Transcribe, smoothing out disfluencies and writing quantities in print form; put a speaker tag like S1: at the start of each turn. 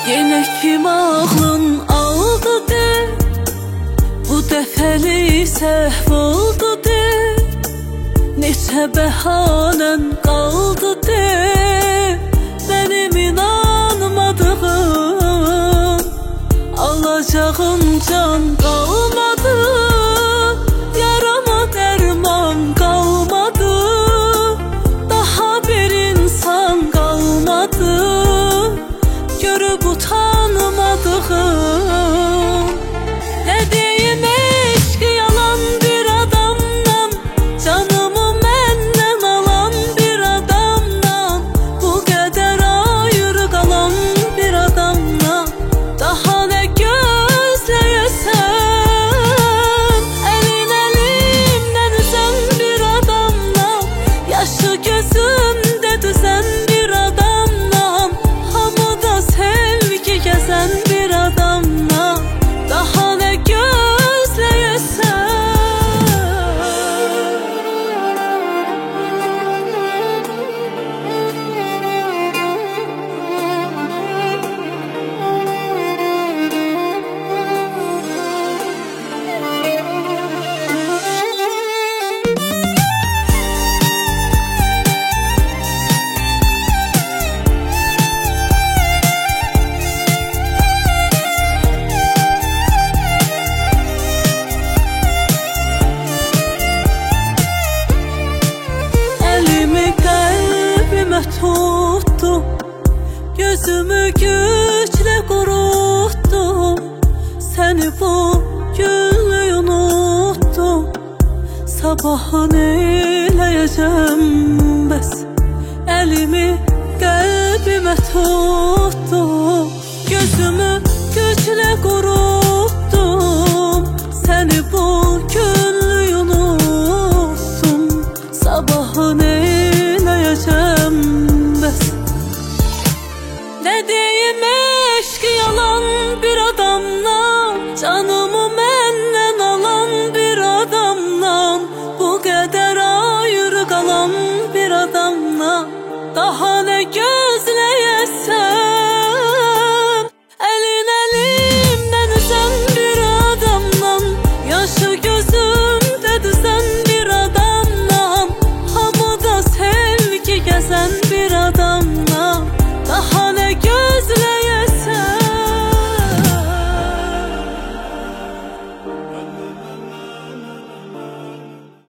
S1: Yenə kim ağlın aldı de, bu dəfəli səhv oldu de. Neçə bəhanən qaldı de, mənim inanmadığım. Alacağım can qalmadı, yarama dərman qalmadı. Daha bir insan qalmadı, görüb utanmadığım. Ne diyeyim eşq yalan bir adamdan, canımı məndən alan bir adamdan. Bu qədər ayrı qalan bir adamdan daha nə gözləyəsən? Əlin əlimdən üzən bir adamdan, yaşı gözümdə düzən bir adamdan, hamıda sevgi gəzən bir adamdan daha nə gözləyəsən? Tuttum, gözümü güclə quruttum. Səni bu günlük unuttum. Sabaha neyləyəcəm bəs? Əlimi qəlbimə tuttum, gözümü güclə quruttum. Səni bu günlük unuttum. Sabaha neyləyəcəm bəs? Ne diyeyim eşq yalan bir adamla, canım